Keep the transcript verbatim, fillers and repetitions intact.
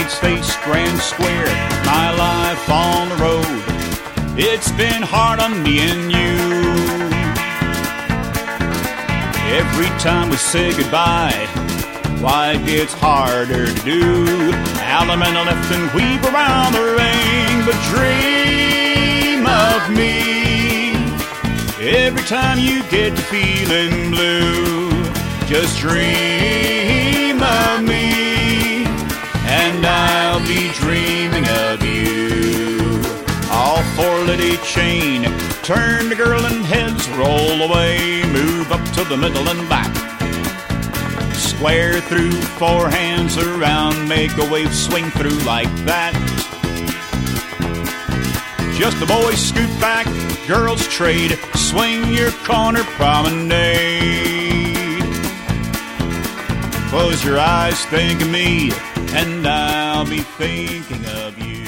States face, Grand Square, my life on the road. It's been hard on me and you. Every time we say goodbye, why it gets harder to do. Allemande left and weep around the ring, but dream of me. Every time you get to feeling blue, just dream of me, and I'll be dreaming of you. All four-litty chain, turn the girl and heads roll away, move up to the middle and back. Square through, four hands around, make a wave, swing through like that. Just the boys scoot back, girls trade, swing your corner promenade. Close your eyes, think of me, and I'll be thinking of you.